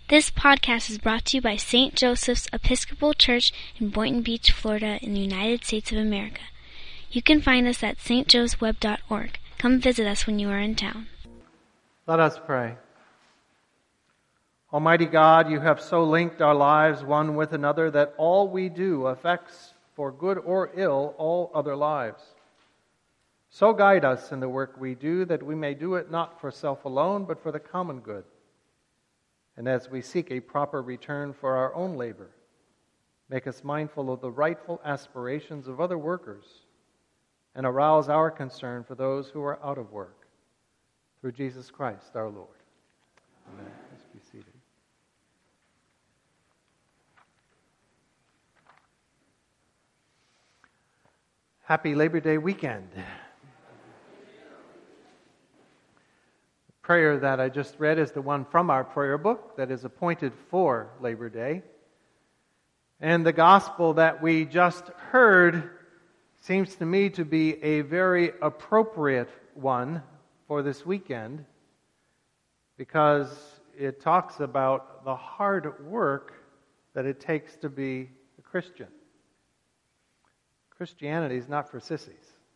This podcast is brought to you by St. Joseph's Episcopal Church in Boynton Beach, Florida, in the United States of America. You can find us at stjoesweb.org. Come visit us when you are in town. Let us pray. Almighty God, you have so linked our lives one with another that all we do affects, for good or ill, all other lives. So guide us in the work we do, that we may do it not for self alone, but for the common good. And as we seek a proper return for our own labor, make us mindful of the rightful aspirations of other workers, and arouse our concern for those who are out of work. Through Jesus Christ our Lord. Amen. Let's be seated. Happy Labor Day weekend. The prayer that I just read is the one from our prayer book that is appointed for Labor Day. And the gospel that we just heard seems to me to be a very appropriate one for this weekend, because it talks about the hard work that it takes to be a Christian. Christianity is not for sissies.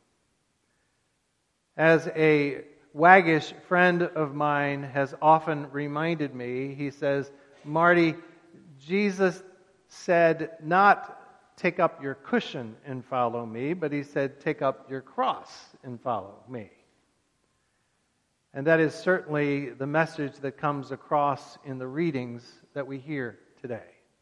As a waggish friend of mine has often reminded me, he says, Marty, Jesus said not take up your cushion and follow me, but he said take up your cross and follow me. And that is certainly the message that comes across in the readings that we hear today.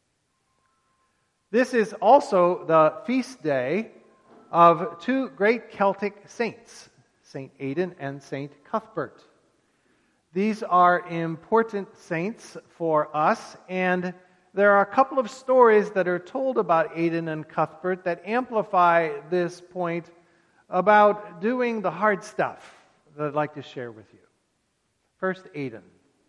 This is also the feast day of two great Celtic saints, St. Aidan and St. Cuthbert. These are important saints for us, and there are a couple of stories that are told about Aidan and Cuthbert that amplify this point about doing the hard stuff that I'd like to share with you. First, Aidan.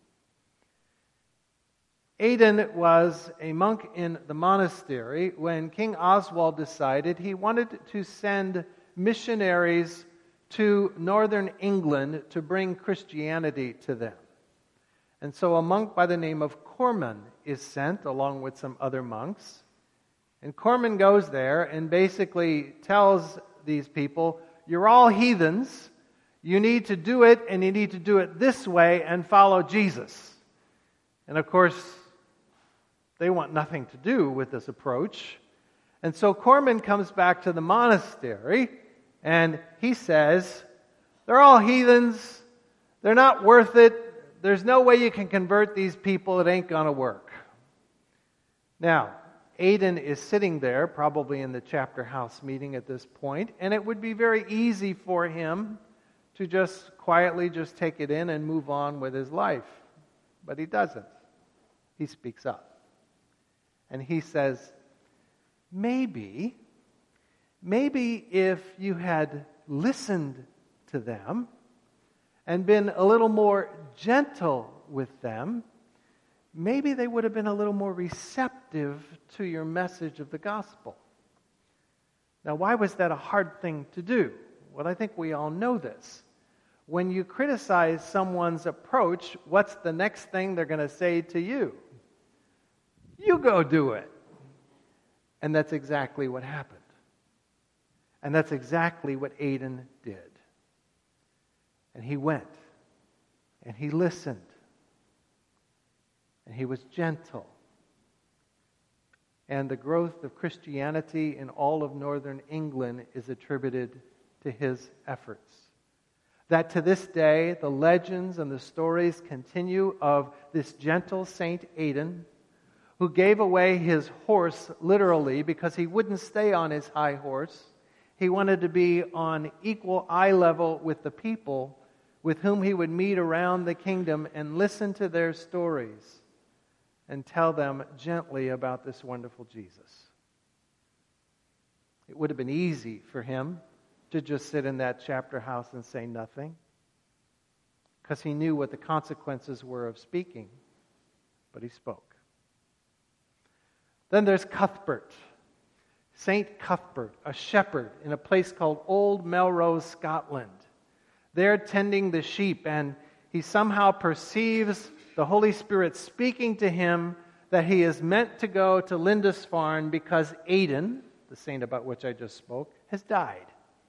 Aidan was a monk in the monastery when King Oswald decided he wanted to send missionaries to northern England to bring Christianity to them. And so a monk by the name of Corman is sent along with some other monks. And Corman goes there and basically tells these people, you're all heathens, you need to do it, and you need to do it this way and follow Jesus. And of course, they want nothing to do with this approach. And so Corman comes back to the monastery and he says, they're all heathens, they're not worth it, there's no way you can convert these people, it ain't gonna work. Now, Aidan is sitting there, probably in the chapter house meeting at this point, and it would be very easy for him to just quietly just take it in and move on with his life. But he doesn't. He speaks up. And he says, maybe if you had listened to them and been a little more gentle with them, maybe they would have been a little more receptive to your message of the gospel. Now, why was that a hard thing to do? Well, I think we all know this. When you criticize someone's approach, what's the next thing they're going to say to you? You go do it. And that's exactly what happened. And that's exactly what Aidan did. And he went. And he listened. And he was gentle. And the growth of Christianity in all of northern England is attributed to his efforts. That to this day, the legends and the stories continue of this gentle Saint Aidan, who gave away his horse literally because he wouldn't stay on his high horse. He wanted to be on equal eye level with the people with whom he would meet around the kingdom and listen to their stories and tell them gently about this wonderful Jesus. It would have been easy for him to just sit in that chapter house and say nothing, because he knew what the consequences were of speaking, but he spoke. Then there's Cuthbert, St. Cuthbert, a shepherd in a place called Old Melrose, Scotland. There tending the sheep, and he somehow perceives the Holy Spirit speaking to him that he is meant to go to Lindisfarne because Aidan, the saint about which I just spoke, has died.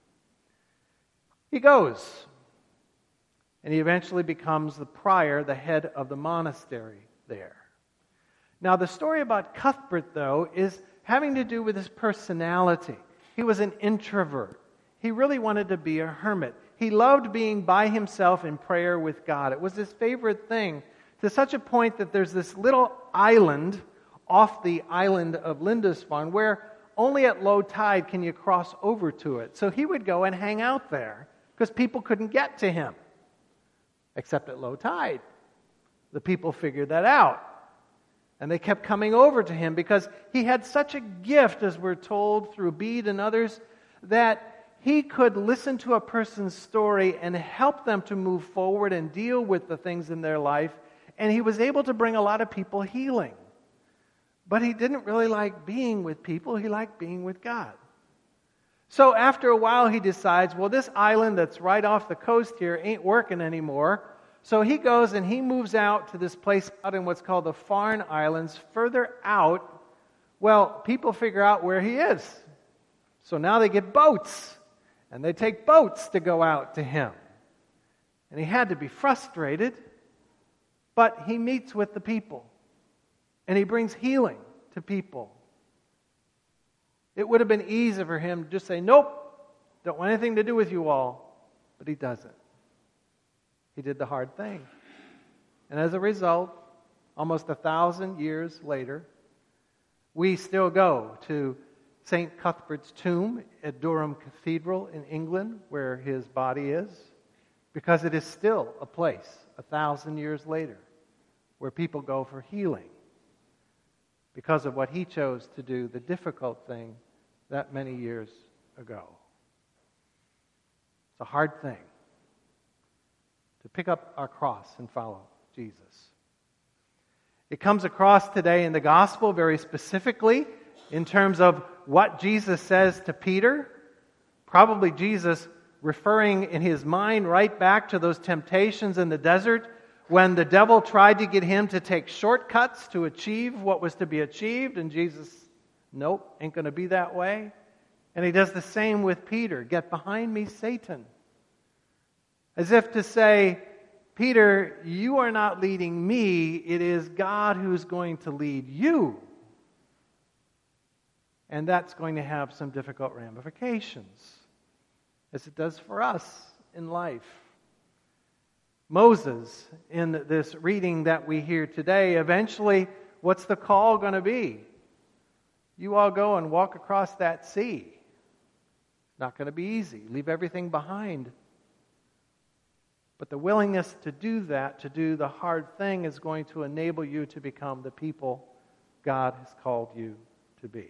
He goes, and he eventually becomes the prior, the head of the monastery there. Now, the story about Cuthbert, though, is having to do with his personality. He was an introvert. He really wanted to be a hermit. He loved being by himself in prayer with God. It was his favorite thing, to such a point that there's this little island off the island of Lindisfarne where only at low tide can you cross over to it. So he would go and hang out there because people couldn't get to him, except at low tide. The people figured that out. And they kept coming over to him because he had such a gift, as we're told through Bede and others, that he could listen to a person's story and help them to move forward and deal with the things in their life. And he was able to bring a lot of people healing. But he didn't really like being with people. He liked being with God. So after a while, he decides, well, this island that's right off the coast here ain't working anymore. So he goes and he moves out to this place out in what's called the Farne Islands. Further out, well, people figure out where he is. So now they get boats. And they take boats to go out to him. And he had to be frustrated. But he meets with the people. And he brings healing to people. It would have been easy for him to just say, nope, don't want anything to do with you all. But he doesn't. He did the hard thing. And as a result, almost 1,000 years later, we still go to St. Cuthbert's tomb at Durham Cathedral in England, where his body is, because it is still a place 1,000 years later where people go for healing because of what he chose to do, the difficult thing that many years ago. It's a hard thing to pick up our cross and follow Jesus. It comes across today in the gospel very specifically in terms of what Jesus says to Peter. Probably Jesus referring in his mind right back to those temptations in the desert when the devil tried to get him to take shortcuts to achieve what was to be achieved, and Jesus, nope, ain't going to be that way. And he does the same with Peter. Get behind me, Satan. As if to say, Peter, you are not leading me. It is God who's going to lead you. And that's going to have some difficult ramifications, as it does for us in life. Moses, in this reading that we hear today, eventually, what's the call going to be? You all go and walk across that sea. Not going to be easy. Leave everything behind. But the willingness to do that, to do the hard thing, is going to enable you to become the people God has called you to be.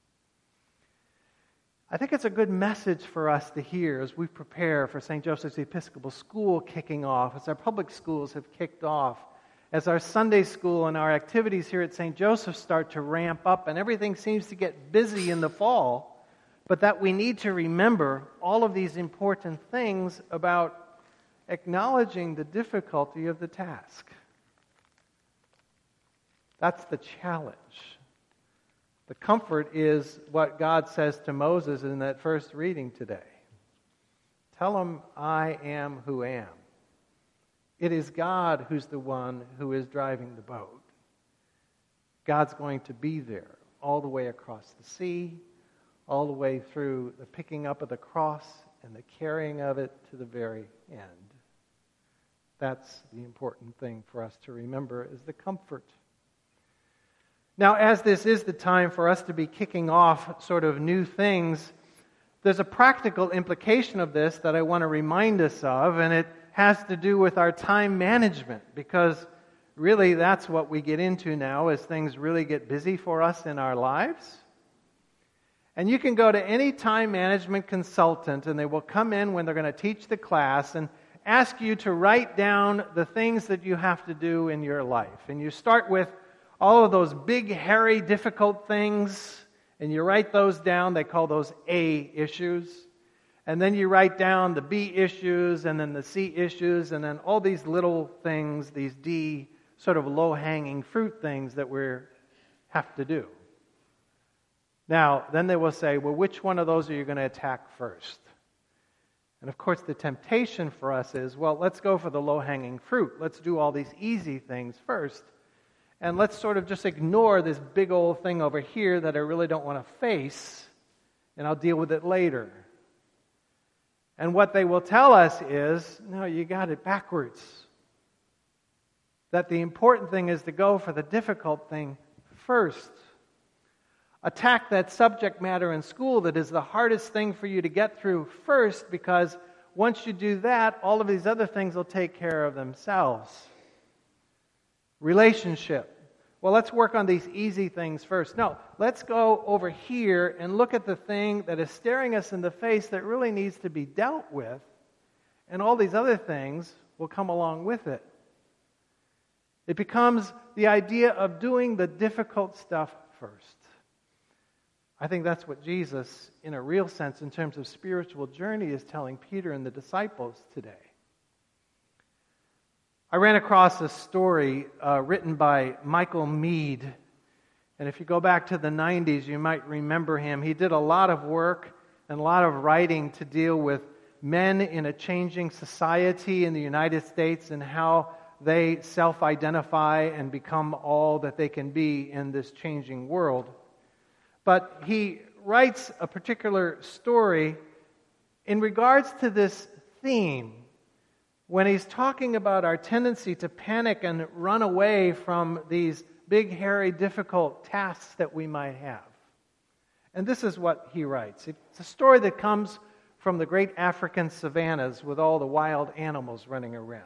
I think it's a good message for us to hear as we prepare for St. Joseph's Episcopal School kicking off, as our public schools have kicked off, as our Sunday school and our activities here at St. Joseph's start to ramp up, and everything seems to get busy in the fall, but that we need to remember all of these important things about acknowledging the difficulty of the task. That's the challenge. The comfort is what God says to Moses in that first reading today. Tell him, I am who am. It is God who's the one who is driving the boat. God's going to be there all the way across the sea, all the way through the picking up of the cross and the carrying of it to the very end. That's the important thing for us to remember, is the comfort. Now, as this is the time for us to be kicking off sort of new things, there's a practical implication of this that I want to remind us of, and it has to do with our time management, because really that's what we get into now as things really get busy for us in our lives. And you can go to any time management consultant, and they will come in when they're going to teach the class and ask you to write down the things that you have to do in your life. And you start with all of those big, hairy, difficult things, and you write those down. They call those A issues. And then you write down the B issues, and then the C issues, and then all these little things, these D sort of low-hanging fruit things that we have to do. Now, then they will say, well, which one of those are you going to attack first? And of course, the temptation for us is, well, let's go for the low-hanging fruit. Let's do all these easy things first. And let's sort of just ignore this big old thing over here that I really don't want to face, and I'll deal with it later. And what they will tell us is, no, you got it backwards. That the important thing is to go for the difficult thing first. Attack that subject matter in school that is the hardest thing for you to get through first, because once you do that, all of these other things will take care of themselves. Relationship. Well, let's work on these easy things first. No, let's go over here and look at the thing that is staring us in the face that really needs to be dealt with, and all these other things will come along with it. It becomes the idea of doing the difficult stuff first. I think that's what Jesus, in a real sense, in terms of spiritual journey, is telling Peter and the disciples today. I ran across a story written by Michael Meade. And if you go back to the 90s, you might remember him. He did a lot of work and a lot of writing to deal with men in a changing society in the United States and how they self-identify and become all that they can be in this changing world. But he writes a particular story in regards to this theme when he's talking about our tendency to panic and run away from these big, hairy, difficult tasks that we might have. And this is what he writes. It's a story that comes from the great African savannas with all the wild animals running around.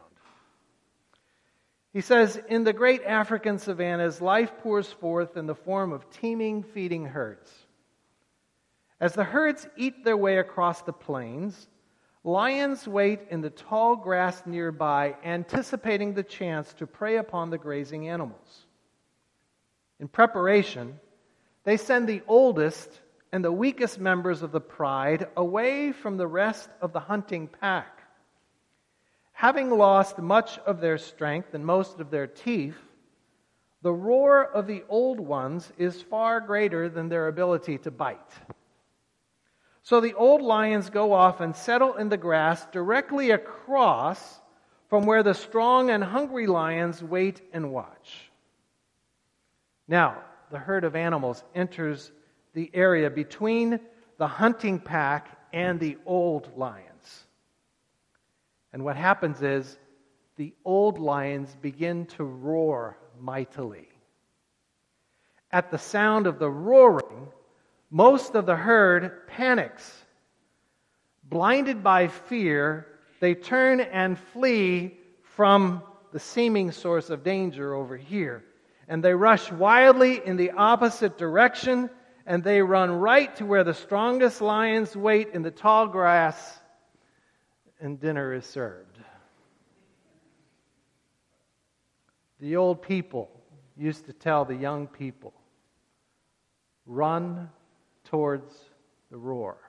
He says, in the great African savannas, life pours forth in the form of teeming, feeding herds. As the herds eat their way across the plains, lions wait in the tall grass nearby, anticipating the chance to prey upon the grazing animals. In preparation, they send the oldest and the weakest members of the pride away from the rest of the hunting pack. Having lost much of their strength and most of their teeth, the roar of the old ones is far greater than their ability to bite. So the old lions go off and settle in the grass directly across from where the strong and hungry lions wait and watch. Now, the herd of animals enters the area between the hunting pack and the old lions. And what happens is the old lions begin to roar mightily. At the sound of the roaring, most of the herd panics. Blinded by fear, they turn and flee from the seeming source of danger over here. And they rush wildly in the opposite direction, and they run right to where the strongest lions wait in the tall grass, and dinner is served. The old people used to tell the young people, run towards the roar.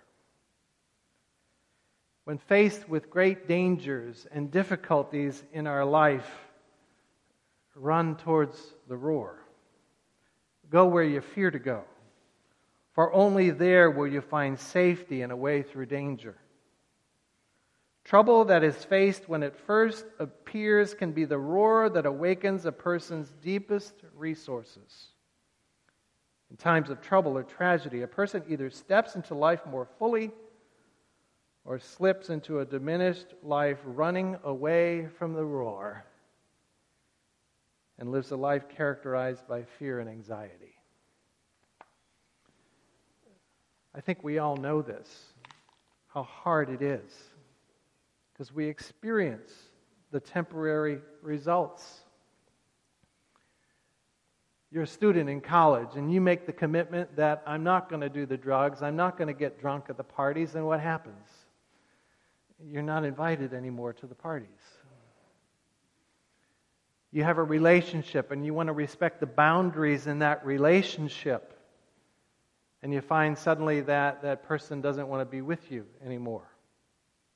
When faced with great dangers and difficulties in our life, run towards the roar. Go where you fear to go, for only there will you find safety and a way through danger. Trouble that is faced when it first appears can be the roar that awakens a person's deepest resources. In times of trouble or tragedy, a person either steps into life more fully or slips into a diminished life running away from the roar and lives a life characterized by fear and anxiety. I think we all know this, how hard it is, because we experience the temporary results. You're a student in college, and you make the commitment that I'm not going to do the drugs, I'm not going to get drunk at the parties, and what happens? You're not invited anymore to the parties. You have a relationship, and you want to respect the boundaries in that relationship, and you find suddenly that that person doesn't want to be with you anymore.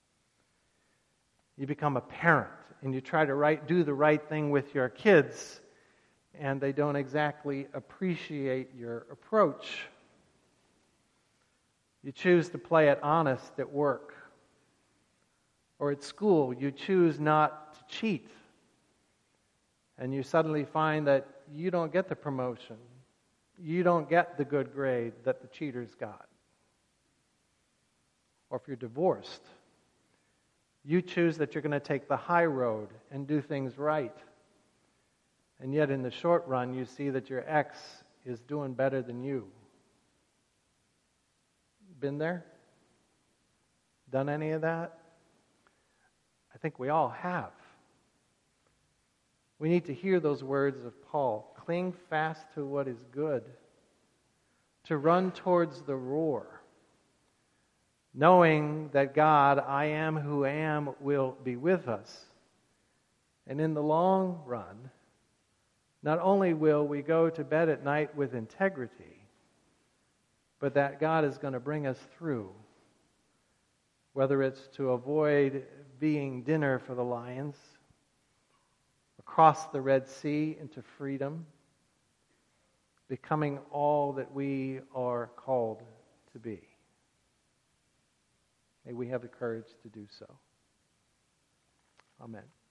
You become a parent, and you try to do the right thing with your kids, and they don't exactly appreciate your approach. You choose to play it honest at work, or at school. You choose not to cheat, and you suddenly find that you don't get the promotion. You don't get the good grade that the cheaters got. Or if you're divorced, you choose that you're going to take the high road and do things right. And yet in the short run, you see that your ex is doing better than you. Been there? Done any of that? I think we all have. We need to hear those words of Paul. Cling fast to what is good, to run towards the roar, knowing that God, I am who am, will be with us. And in the long run, not only will we go to bed at night with integrity, but that God is going to bring us through, whether it's to avoid being dinner for the lions, across the Red Sea into freedom, becoming all that we are called to be. May we have the courage to do so. Amen.